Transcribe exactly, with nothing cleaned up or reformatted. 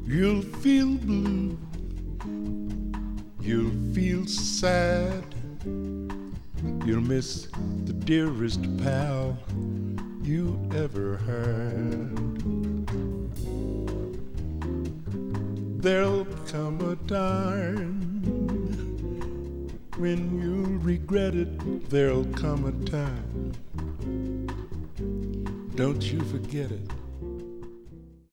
You'll feel blue, you'll feel sad, you'll miss the dearest pal you ever had. There'll come a time when you'll regret it. There'll come a time, don't you forget it.